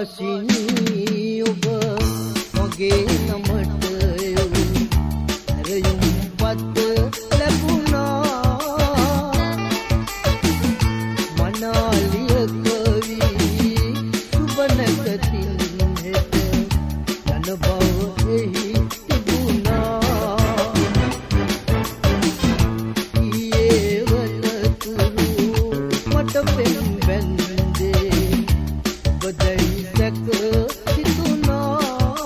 සුභාසිනී ඔබ මගේ නමට රයුම් පත් ලැබුණා මනාලිය කවි සුබ නැකතින් හෙට යන බව එහි තිබුණා ඊයේ වනතුරු මට පෙන් බැන්දේ ඔබදයි දැක සිතුනා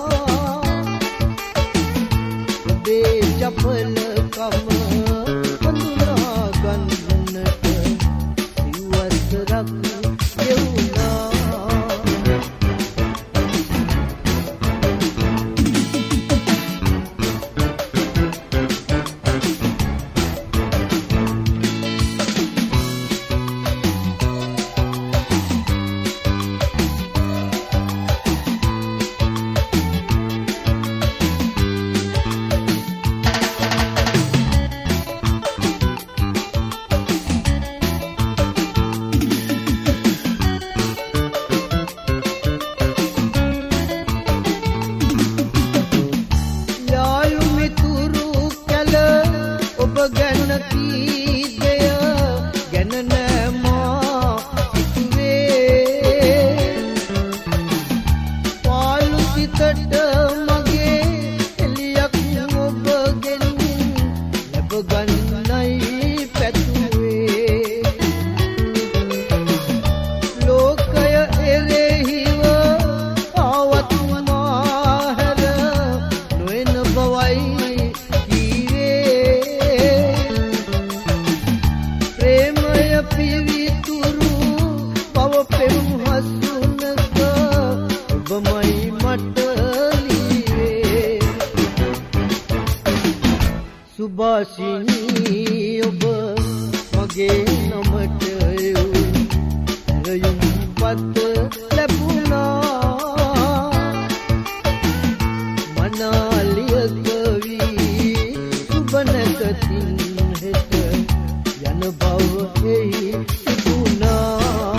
ඔබේ චපලකම හඳුනා ගන්නට සිව්වසරක් ගෙවුණා ගැන කීදය ගැන නෑමා සිතුවේ පාලු සිතට මගේ එලියක් ඔබගෙන් ලැබගන්නයි පැතුවේ ලෝකය එරෙහිව ආවත් මාහැර නොයන බවයි පිවිතුරු පව පෙම් හසුනක ඔබමයි මට ලීවේ සුභාසිනී ඔබ මගේ නමට රයුම් පත් ලැබුණා මනාලිය කවි සුබ නැකතින් හෙට යන බව එහි තිබුණා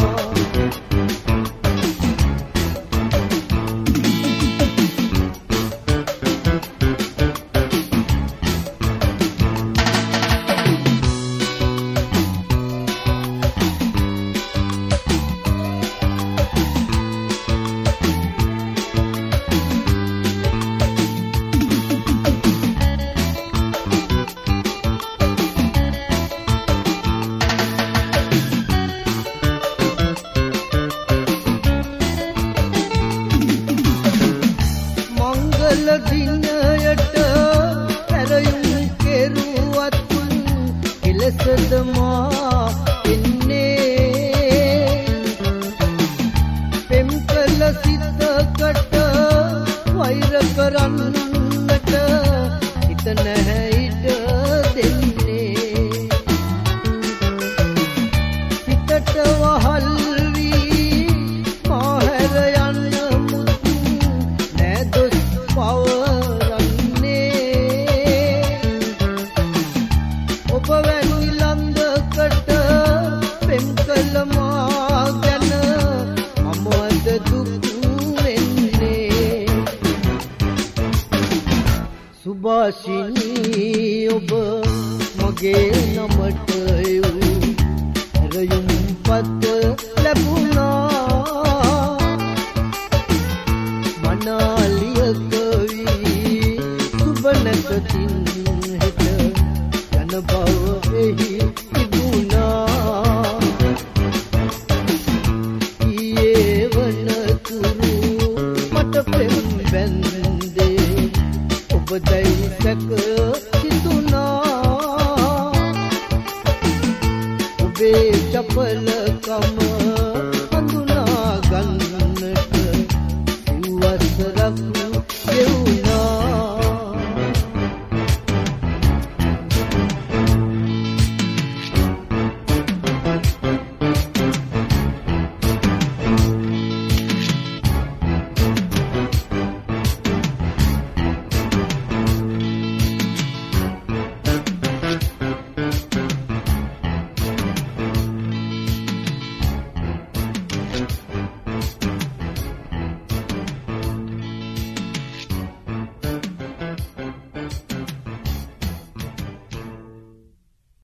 දිනයට පැරයුම් කෙරුවත් කෙලසද මා එන්නේ පෙම් කළ සිතකට වෛර කරන්නට හිත නැහැ ඉඩ දෙන්නේ හිතට වහල් වී මාහැර යන්න මුතු නෑදොස් පවරන්නේ ඔබ වැනි ළඟකට පෙම් කළ මා ගැන මම අද දුක් වෙන්නේ සුභාසිනී ඔබ මගේ නමට රයුම් පත් ලැබුණා මනාලිය කවි සුබ නැකතින් හෙට යන බව එහි තිබුණා ඊයේ වනතුරු මට පෙම් බැන්දේ ඔබදයි දැක සිතුනා ඔබේ චපලකම